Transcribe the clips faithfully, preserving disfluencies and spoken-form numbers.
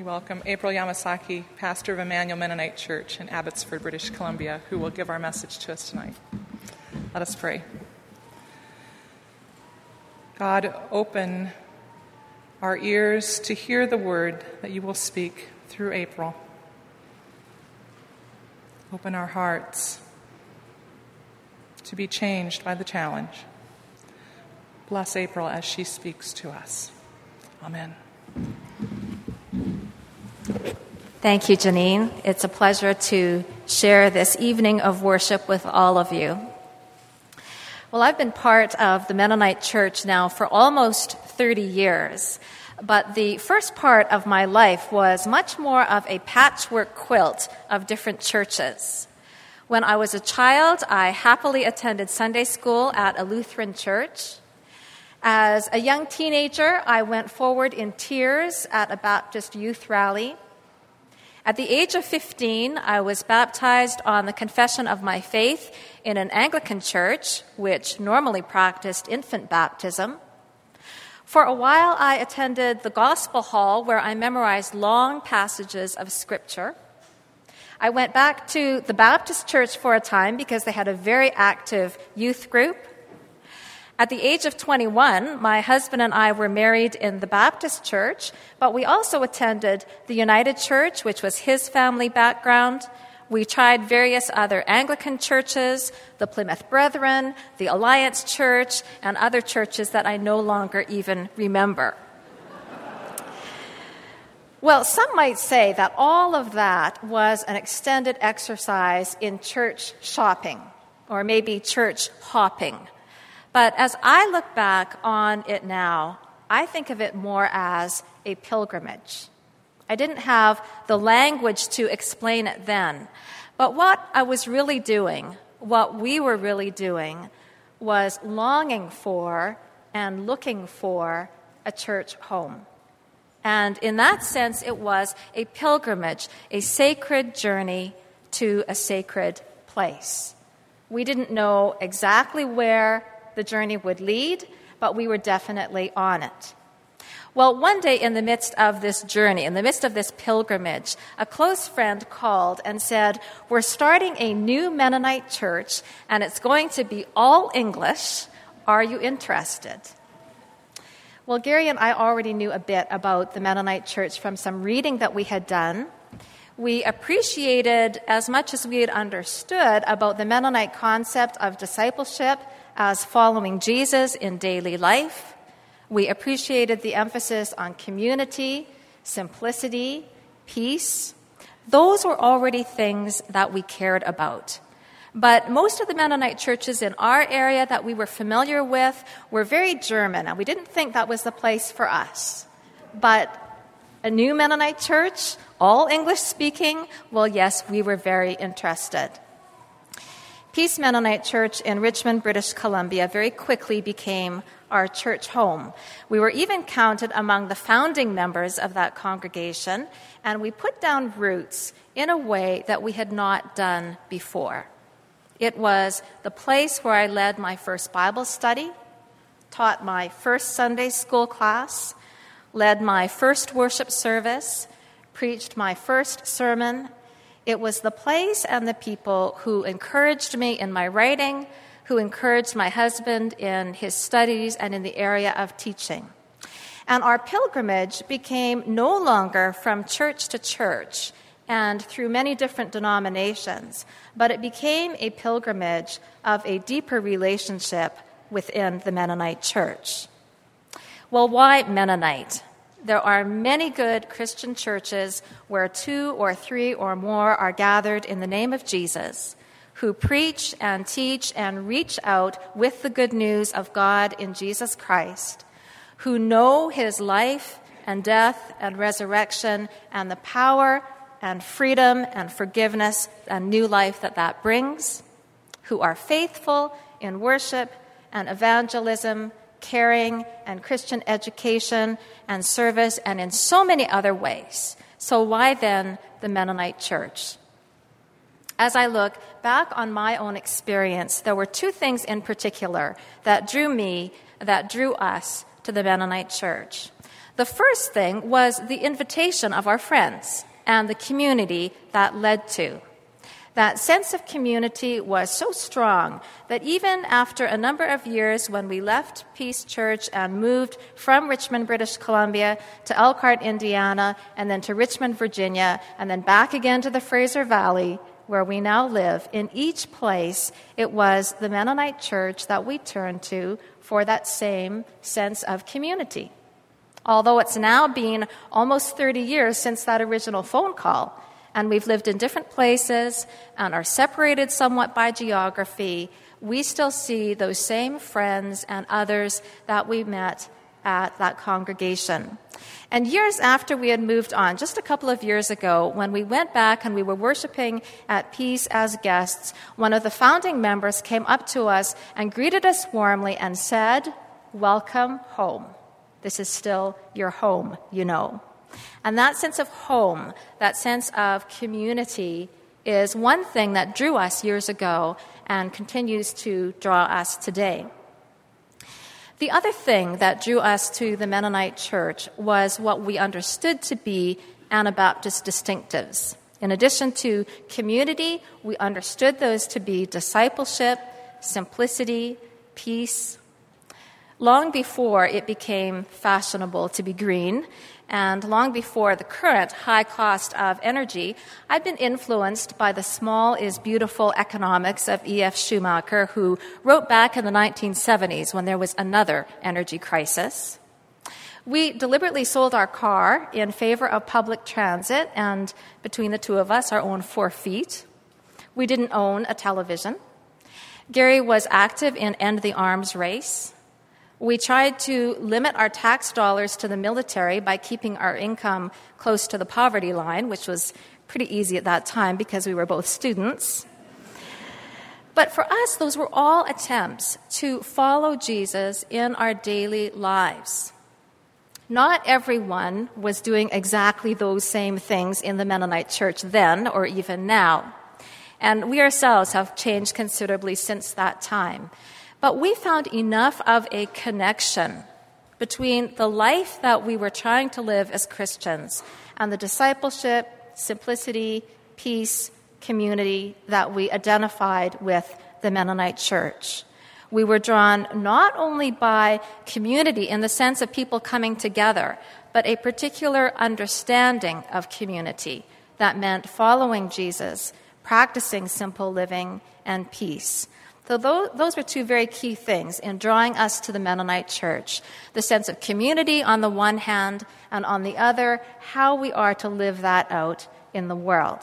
we welcome April Yamasaki, pastor of Emmanuel Mennonite Church in Abbotsford, British Columbia, who will give our message to us tonight. Let us pray. God, open our ears to hear the word that you will speak through April. Open our hearts to be changed by the challenge. Bless April as she speaks to us. Amen. Thank you, Janine. It's a pleasure to share this evening of worship with all of you. Well, I've been part of the Mennonite Church now for almost thirty years, but the first part of my life was much more of a patchwork quilt of different churches. When I was a child, I happily attended Sunday school at a Lutheran church. As a young teenager, I went forward in tears at a Baptist youth rally. At the age of fifteen, I was baptized on the confession of my faith in an Anglican church, which normally practiced infant baptism. For a while, I attended the Gospel Hall, where I memorized long passages of Scripture. I went back to the Baptist church for a time because they had a very active youth group. At the age of twenty-one, my husband and I were married in the Baptist church, but we also attended the United Church, which was his family background. We tried various other Anglican churches, the Plymouth Brethren, the Alliance Church, and other churches that I no longer even remember. Well, some might say that all of that was an extended exercise in church shopping, or maybe church hopping. But as I look back on it now, I think of it more as a pilgrimage. I didn't have the language to explain it then. But what I was really doing, what we were really doing, was longing for and looking for a church home. And in that sense, it was a pilgrimage, a sacred journey to a sacred place. We didn't know exactly where the journey would lead, but we were definitely on it. Well, one day in the midst of this journey, in the midst of this pilgrimage, a close friend called and said, "We're starting a new Mennonite church, and it's going to be all English. Are you interested?" Well, Gary and I already knew a bit about the Mennonite church from some reading that we had done. We appreciated as much as we had understood about the Mennonite concept of discipleship as following Jesus in daily life. We appreciated the emphasis on community, simplicity, peace. Those were already things that we cared about. But most of the Mennonite churches in our area that we were familiar with were very German, and we didn't think that was the place for us. But a new Mennonite church, all English-speaking, well, yes, we were very interested. Peace Mennonite Church in Richmond, British Columbia very quickly became our church home. We were even counted among the founding members of that congregation, and we put down roots in a way that we had not done before. It was the place where I led my first Bible study, taught my first Sunday school class, led my first worship service, preached my first sermon. It was the place and the people who encouraged me in my writing, who encouraged my husband in his studies and in the area of teaching. And our pilgrimage became no longer from church to church and through many different denominations, but it became a pilgrimage of a deeper relationship within the Mennonite church. Well, why Mennonite? There are many good Christian churches where two or three or more are gathered in the name of Jesus, who preach and teach and reach out with the good news of God in Jesus Christ, who know his life and death and resurrection and the power and freedom and forgiveness and new life that that brings, who are faithful in worship and evangelism, caring and Christian education and service, and in so many other ways. So why then the Mennonite Church? As I look back on my own experience, there were two things in particular that drew me, that drew us to the Mennonite Church. The The first thing was the invitation of our friends and the community that led to. That sense of community was so strong that even after a number of years when we left Peace Church and moved from Richmond, British Columbia to Elkhart, Indiana, and then to Richmond, Virginia, and then back again to the Fraser Valley, where we now live, in each place it was the Mennonite Church that we turned to for that same sense of community. Although it's now been almost thirty years since that original phone call, and we've lived in different places and are separated somewhat by geography, we still see those same friends and others that we met at that congregation. And years after we had moved on, just a couple of years ago, when we went back and we were worshiping at Peace as guests, one of the founding members came up to us and greeted us warmly and said, "Welcome home. This is still your home, you know." And that sense of home, that sense of community, is one thing that drew us years ago and continues to draw us today. The other thing that drew us to the Mennonite Church was what we understood to be Anabaptist distinctives. In addition to community, we understood those to be discipleship, simplicity, peace. Long before it became fashionable to be green, and long before the current high cost of energy, I've been influenced by the small is beautiful economics of E F Schumacher, who wrote back in the nineteen seventies when there was another energy crisis. We deliberately sold our car in favor of public transit, and between the two of us, our own four feet. We didn't own a television. Gary was active in End the Arms race. We tried to limit our tax dollars to the military by keeping our income close to the poverty line, which was pretty easy at that time because we were both students. But for us, those were all attempts to follow Jesus in our daily lives. Not everyone was doing exactly those same things in the Mennonite Church then or even now. And we ourselves have changed considerably since that time. But we found enough of a connection between the life that we were trying to live as Christians and the discipleship, simplicity, peace, community that we identified with the Mennonite Church. We were drawn not only by community in the sense of people coming together, but a particular understanding of community that meant following Jesus, practicing simple living, and peace. So those were two very key things in drawing us to the Mennonite Church, the sense of community on the one hand, and on the other, how we are to live that out in the world.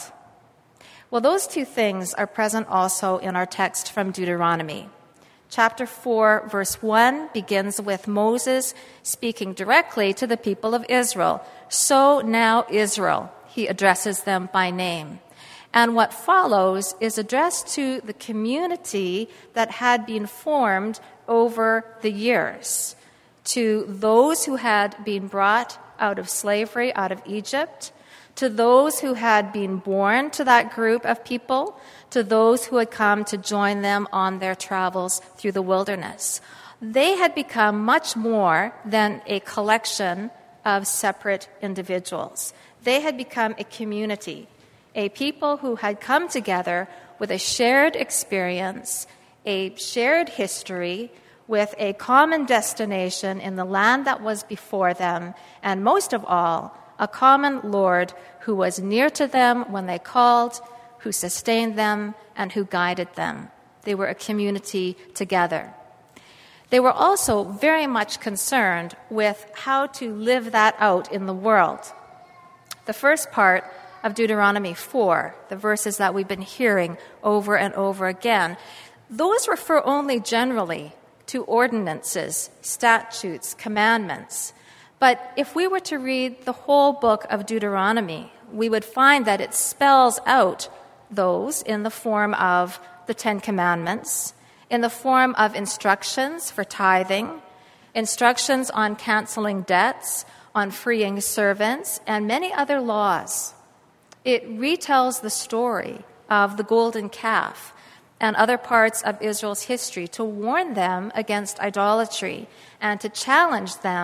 Well, those two things are present also in our text from Deuteronomy. Chapter four, verse one begins with Moses speaking directly to the people of Israel. "So now, Israel," he addresses them by name. And what follows is addressed to the community that had been formed over the years, to those who had been brought out of slavery, out of Egypt, to those who had been born to that group of people, to those who had come to join them on their travels through the wilderness. They had become much more than a collection of separate individuals. They had become a community, a people who had come together with a shared experience, a shared history, with a common destination in the land that was before them, and most of all, a common Lord who was near to them when they called, who sustained them, and who guided them. They were a community together. They were also very much concerned with how to live that out in the world. The first part of Deuteronomy four, the verses that we've been hearing over and over again, those refer only generally to ordinances, statutes, commandments. But if we were to read the whole book of Deuteronomy, we would find that it spells out those in the form of the Ten Commandments, in the form of instructions for tithing, instructions on canceling debts, on freeing servants, and many other laws. It retells the story of the golden calf and other parts of Israel's history to warn them against idolatry and to challenge them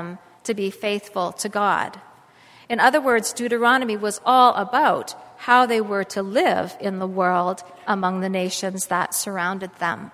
to be faithful to God. In other words, Deuteronomy was all about how they were to live in the world among the nations that surrounded them.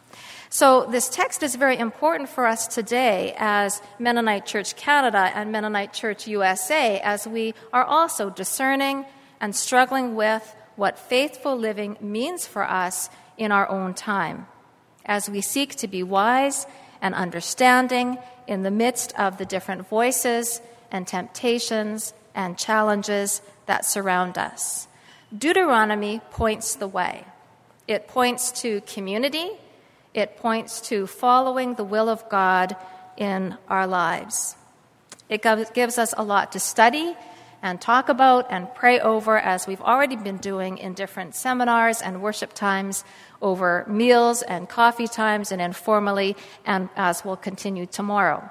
So this text is very important for us today as Mennonite Church Canada and Mennonite Church U S A, as we are also discerning and struggling with what faithful living means for us in our own time, as we seek to be wise and understanding in the midst of the different voices and temptations and challenges that surround us. Deuteronomy points the way. It points to community. It points to following the will of God in our lives. It gives us a lot to study and talk about and pray over, as we've already been doing in different seminars and worship times, over meals and coffee times and informally, and as we'll continue tomorrow.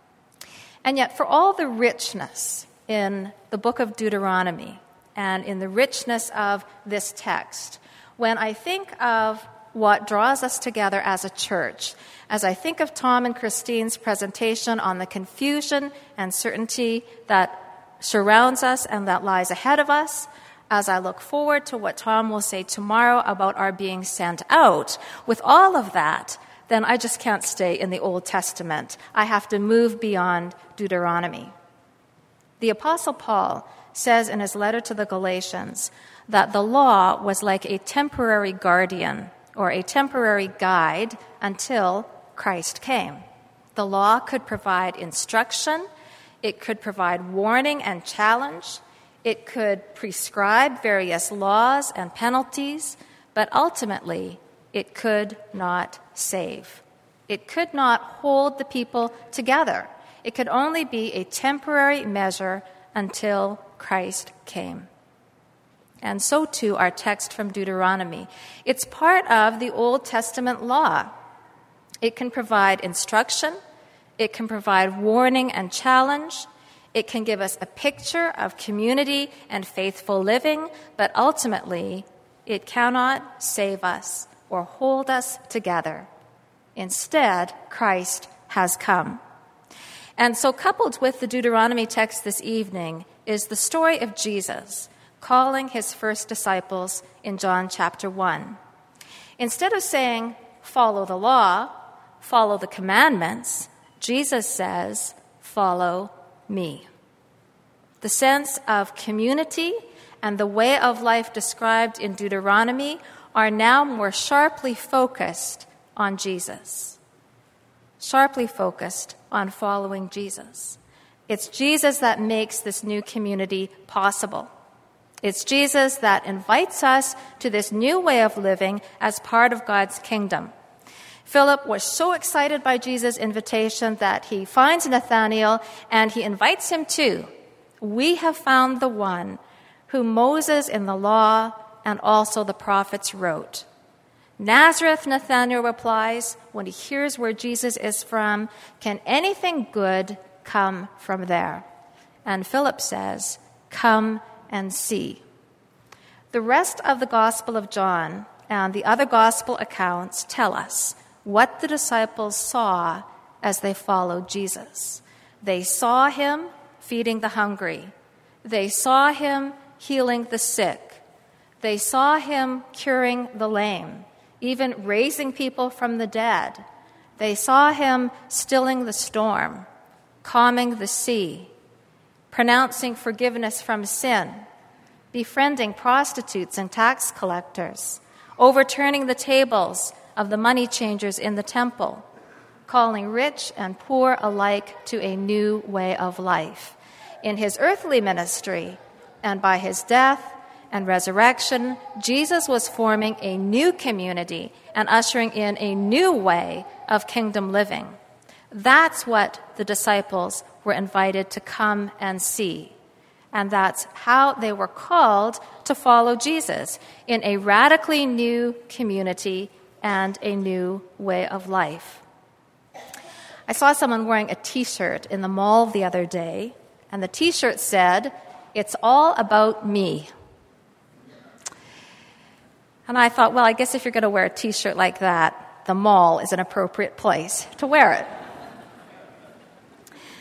And yet, for all the richness in the book of Deuteronomy and in the richness of this text, when I think of what draws us together as a church, as I think of Tom and Christine's presentation on the confusion and certainty that surrounds us and that lies ahead of us, as I look forward to what Tom will say tomorrow about our being sent out, with all of that, then I just can't stay in the Old Testament. I have to move beyond Deuteronomy. The Apostle Paul says in his letter to the Galatians that the law was like a temporary guardian or a temporary guide until Christ came. The law could provide instruction, it could provide warning and challenge, it could prescribe various laws and penalties, but ultimately it could not save. It could not hold the people together. It could only be a temporary measure until Christ came. And so too our text from Deuteronomy. It's part of the Old Testament law. It can provide instruction. It can provide warning and challenge. It can give us a picture of community and faithful living, but ultimately it cannot save us or hold us together. Instead, Christ has come. And so coupled with the Deuteronomy text this evening is the story of Jesus calling his first disciples in John chapter one. Instead of saying, follow the law, follow the commandments, Jesus says, follow me. The sense of community and the way of life described in Deuteronomy are now more sharply focused on Jesus. Sharply focused on following Jesus. It's Jesus that makes this new community possible. It's Jesus that invites us to this new way of living as part of God's kingdom. Philip was so excited by Jesus' invitation that he finds Nathanael and he invites him too. We have found the one whom Moses in the law and also the prophets wrote. Nazareth, Nathanael replies, when he hears where Jesus is from, can anything good come from there? And Philip says, come and see. The rest of the Gospel of John and the other Gospel accounts tell us what the disciples saw as they followed Jesus. They saw him feeding the hungry. They saw him healing the sick. They saw him curing the lame, even raising people from the dead. They saw him stilling the storm, calming the sea, pronouncing forgiveness from sin, befriending prostitutes and tax collectors, overturning the tables of the money changers in the temple, calling rich and poor alike to a new way of life. In his earthly ministry and by his death and resurrection, Jesus was forming a new community and ushering in a new way of kingdom living. That's what the disciples were invited to come and see. And that's how they were called to follow Jesus in a radically new community and a new way of life. I saw someone wearing a T-shirt in the mall the other day, and the T-shirt said, "It's all about me." And I thought, well, I guess if you're going to wear a T-shirt like that, the mall is an appropriate place to wear it.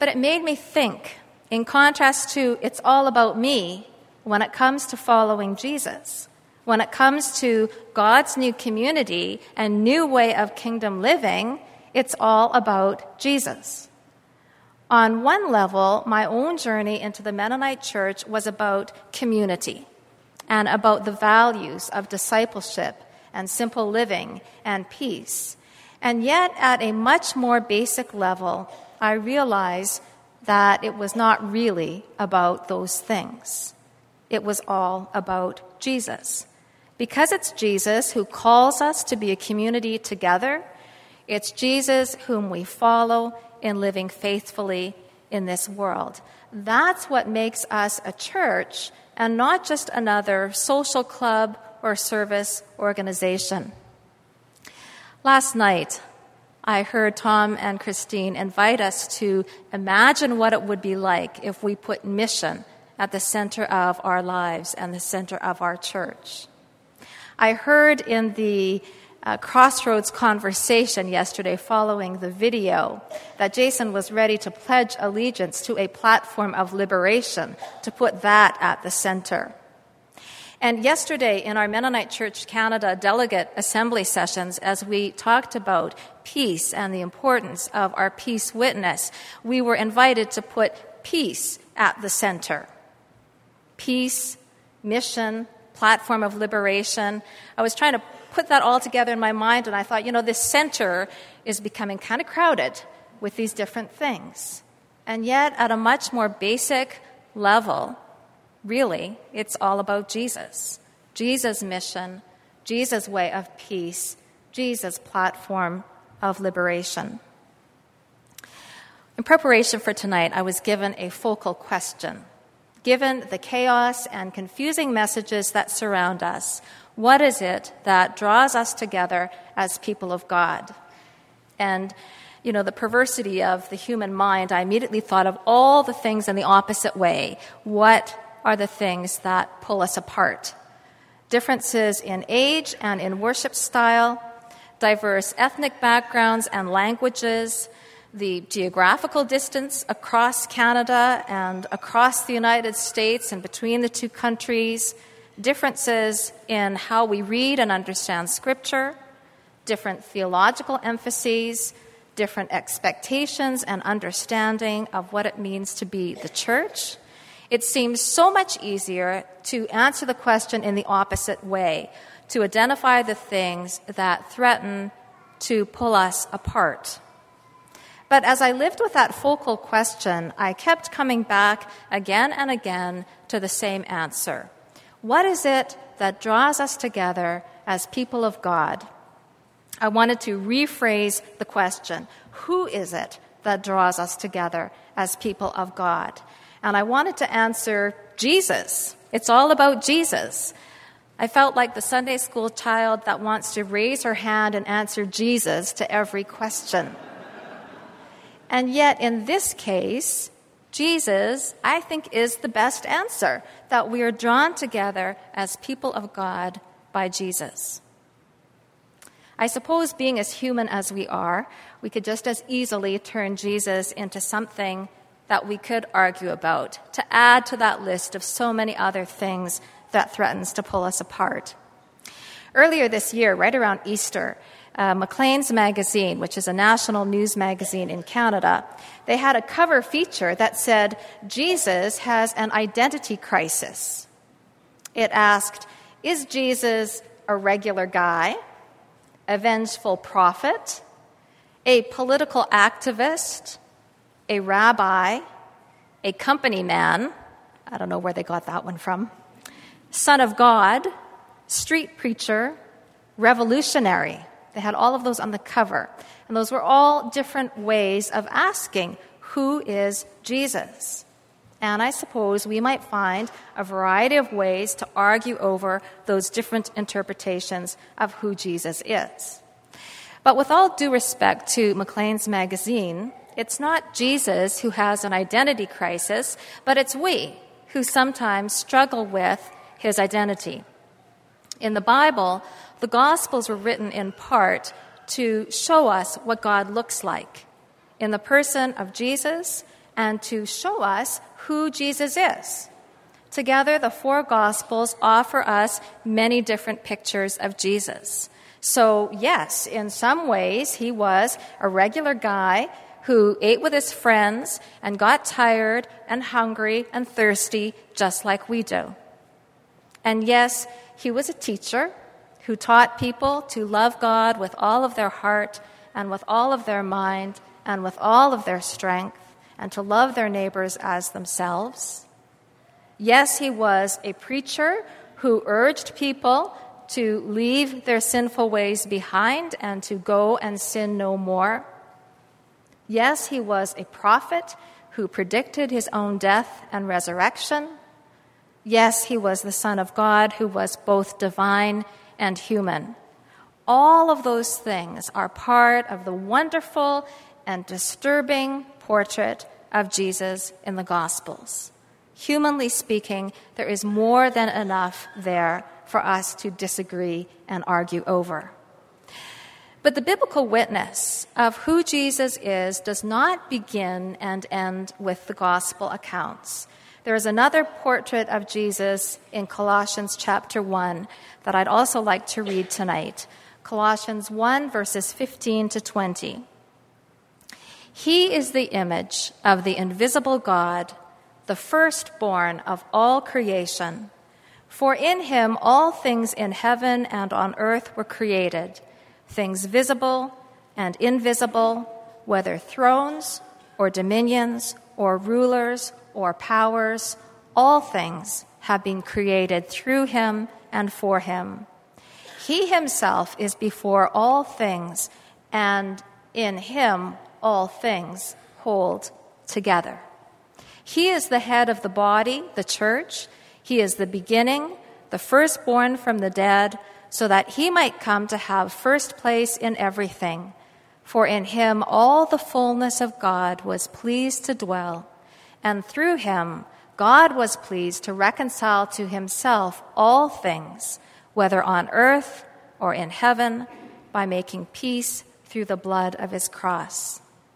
but it made me think, in contrast to it's all about me when it comes to following Jesus, when it comes to God's new community and new way of kingdom living, it's all about Jesus. On one level, my own journey into the Mennonite Church was about community and about the values of discipleship and simple living and peace. And yet, at a much more basic level, I realized that it was not really about those things. It was all about Jesus. Because it's Jesus who calls us to be a community together, it's Jesus whom we follow in living faithfully in this world. That's what makes us a church and not just another social club or service organization. Last night, I heard Tom and Christine invite us to imagine what it would be like if we put mission at the center of our lives and the center of our church. I heard in the uh, Crossroads conversation yesterday following the video that Jason was ready to pledge allegiance to a platform of liberation, to put that at the center. And yesterday in our Mennonite Church Canada delegate assembly sessions, as we talked about peace and the importance of our peace witness, we were invited to put peace at the center. Peace, mission, platform of liberation. I was trying to put that all together in my mind, and I thought, you know, this center is becoming kind of crowded with these different things. And yet, at a much more basic level, really, it's all about Jesus. Jesus' mission, Jesus' way of peace, Jesus' platform of liberation. In preparation for tonight, I was given a focal question. Given the chaos and confusing messages that surround us, what is it that draws us together as people of God? And, you know, the perversity of the human mind, I immediately thought of all the things in the opposite way. What are the things that pull us apart? Differences in age and in worship style, diverse ethnic backgrounds and languages, the geographical distance across Canada and across the United States and between the two countries, differences in how we read and understand Scripture, different theological emphases, different expectations and understanding of what it means to be the church. It seems so much easier to answer the question in the opposite way, to identify the things that threaten to pull us apart. But as I lived with that focal question, I kept coming back again and again to the same answer. What is it that draws us together as people of God? I wanted to rephrase the question. Who is it that draws us together as people of God? And I wanted to answer Jesus. It's all about Jesus. I felt like the Sunday school child that wants to raise her hand and answer Jesus to every question. And yet, in this case, Jesus, I think, is the best answer, that we are drawn together as people of God by Jesus. I suppose, being as human as we are, we could just as easily turn Jesus into something that we could argue about, to add to that list of so many other things that threatens to pull us apart. Earlier this year, right around Easter, Uh, Maclean's Magazine, which is a national news magazine in Canada, they had a cover feature that said, Jesus has an identity crisis. It asked, is Jesus a regular guy, a vengeful prophet, a political activist, a rabbi, a company man, I don't know where they got that one from, son of God, street preacher, revolutionary? They had all of those on the cover. And those were all different ways of asking, who is Jesus? And I suppose we might find a variety of ways to argue over those different interpretations of who Jesus is. But with all due respect to Maclean's Magazine, it's not Jesus who has an identity crisis, but it's we who sometimes struggle with his identity. In the Bible, the Gospels were written in part to show us what God looks like. In the person of Jesus and to show us who Jesus is. Together, the four Gospels offer us many different pictures of Jesus. So, yes, in some ways, he was a regular guy who ate with his friends and got tired and hungry and thirsty just like we do. And yes, he was a teacher who taught people to love God with all of their heart and with all of their mind and with all of their strength, and to love their neighbors as themselves. Yes, he was a preacher who urged people to leave their sinful ways behind and to go and sin no more. Yes, he was a prophet who predicted his own death and resurrection. Yes, he was the Son of God who was both divine and human. All of those things are part of the wonderful and disturbing portrait of Jesus in the Gospels. Humanly speaking, there is more than enough there for us to disagree and argue over. But the biblical witness of who Jesus is does not begin and end with the gospel accounts. There is another portrait of Jesus in Colossians chapter one that I'd also like to read tonight. Colossians one, verses fifteen to twenty. He is the image of the invisible God, the firstborn of all creation. For in him all things in heaven and on earth were created, things visible and invisible, whether thrones or dominions or rulers or powers, all things have been created through him and for him. He himself is before all things, and in him all things hold together. He is the head of the body, the church. He is the beginning, the firstborn from the dead, so that he might come to have first place in everything. For in him all the fullness of God was pleased to dwell, and through him God was pleased to reconcile to himself all things, whether on earth or in heaven, by making peace through the blood of his cross.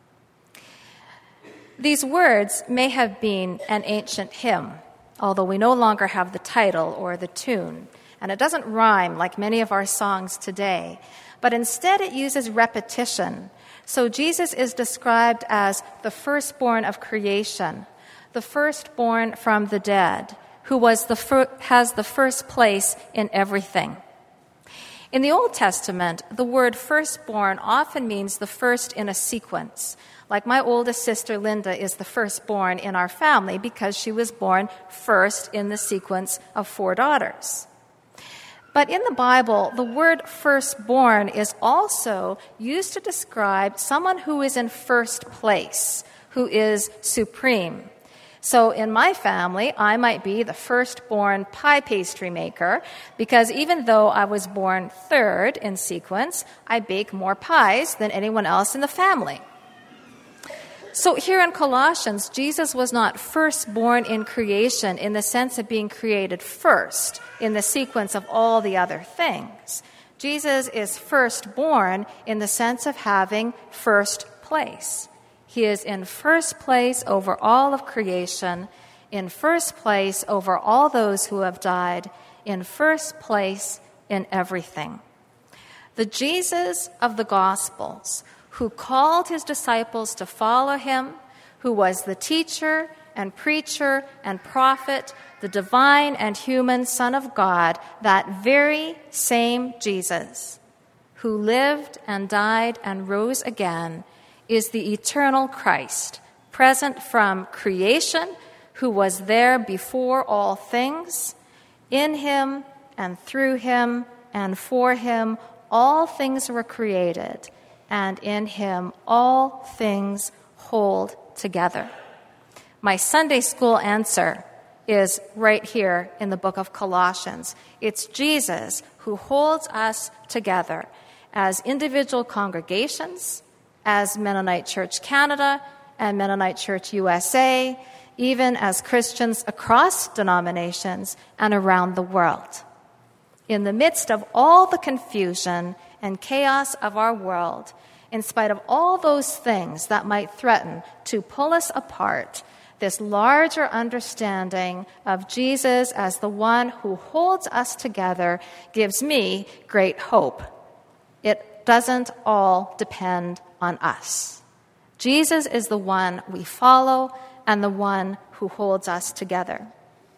These words may have been an ancient hymn, although we no longer have the title or the tune, and it doesn't rhyme like many of our songs today, but instead it uses repetition. So Jesus is described as the firstborn of creation, the firstborn from the dead, who was the fir- has the first place in everything. In the Old Testament, the word firstborn often means the first in a sequence. Like my oldest sister, Linda, is the firstborn in our family because she was born first in the sequence of four daughters. But in the Bible, the word firstborn is also used to describe someone who is in first place, who is supreme. So in my family, I might be the firstborn pie pastry maker because even though I was born third in sequence, I bake more pies than anyone else in the family. So here in Colossians, Jesus was not firstborn in creation in the sense of being created first in the sequence of all the other things. Jesus is firstborn in the sense of having first place. He is in first place over all of creation, in first place over all those who have died, in first place in everything. The Jesus of the Gospels, who called his disciples to follow him, who was the teacher and preacher and prophet, the divine and human Son of God, that very same Jesus, who lived and died and rose again, is the eternal Christ, present from creation, who was there before all things. In him and through him and for him all things were created, and in him all things hold together. My Sunday school answer is right here in the book of Colossians. It's Jesus who holds us together as individual congregations, as Mennonite Church Canada and Mennonite Church U S A, even as Christians across denominations and around the world. In the midst of all the confusion and chaos of our world, in spite of all those things that might threaten to pull us apart, this larger understanding of Jesus as the one who holds us together gives me great hope. It doesn't all depend on us. Jesus is the one we follow and the one who holds us together.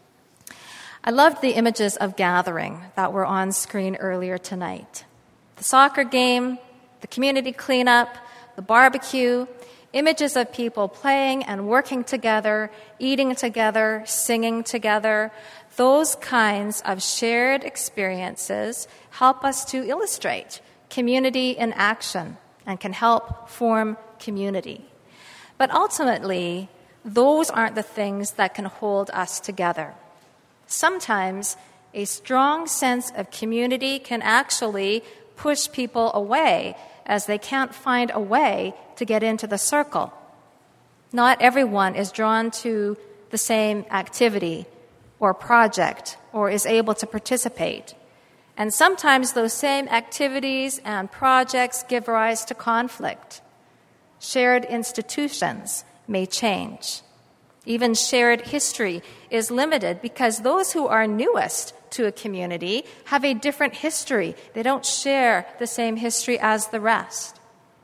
I loved the images of gathering that were on screen earlier tonight. The soccer game, the community cleanup, the barbecue, images of people playing and working together, eating together, singing together. Those kinds of shared experiences help us to illustrate community in action and can help form community. But ultimately, those aren't the things that can hold us together. Sometimes a strong sense of community can actually push people away as they can't find a way to get into the circle. Not everyone is drawn to the same activity or project or is able to participate. And sometimes those same activities and projects give rise to conflict. Shared institutions may change. Even shared history is limited because those who are newest to a community have a different history. They don't share the same history as the rest.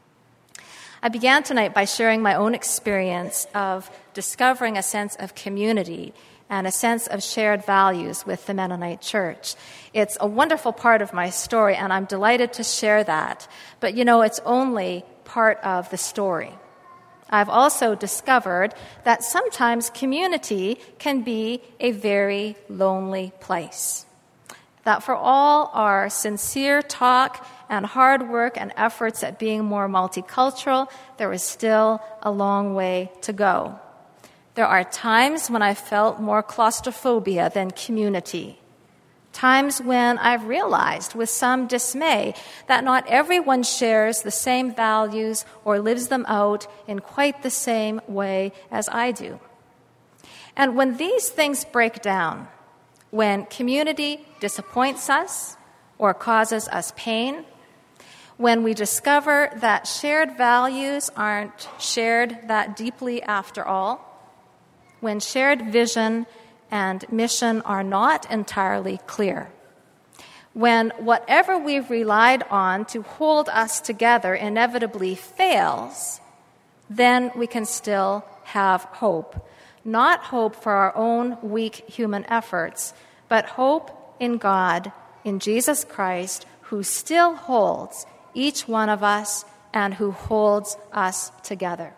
I began tonight by sharing my own experience of discovering a sense of community and a sense of shared values with the Mennonite Church. It's a wonderful part of my story, and I'm delighted to share that. But, you know, it's only part of the story. I've also discovered that sometimes community can be a very lonely place. That for all our sincere talk and hard work and efforts at being more multicultural, there is still a long way to go. There are times when I felt more claustrophobia than community. Times when I've realized with some dismay that not everyone shares the same values or lives them out in quite the same way as I do. And when these things break down, when community disappoints us or causes us pain, when we discover that shared values aren't shared that deeply after all, when shared vision and mission are not entirely clear, when whatever we've relied on to hold us together inevitably fails, then we can still have hope. Not hope for our own weak human efforts, but hope in God, in Jesus Christ, who still holds each one of us and who holds us together.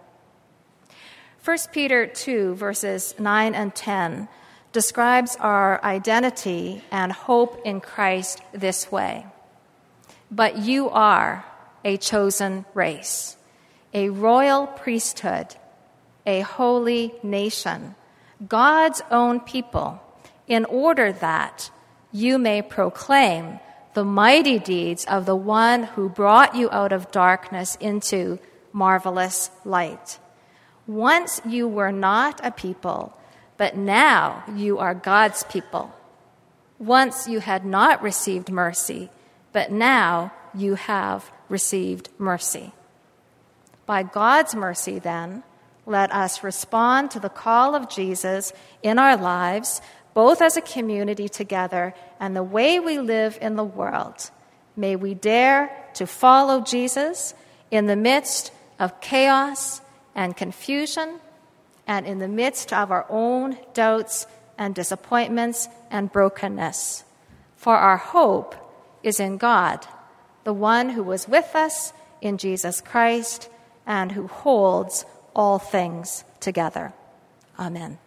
First Peter two, verses nine and ten describes our identity and hope in Christ this way. But you are a chosen race, a royal priesthood, a holy nation, God's own people, in order that you may proclaim the mighty deeds of the one who brought you out of darkness into marvelous light. Once you were not a people, but now you are God's people. Once you had not received mercy, but now you have received mercy. By God's mercy, then, let us respond to the call of Jesus in our lives, both as a community together and the way we live in the world. May we dare to follow Jesus in the midst of chaos and confusion, and in the midst of our own doubts and disappointments and brokenness. For our hope is in God, the one who was with us in Jesus Christ and who holds all things together. Amen.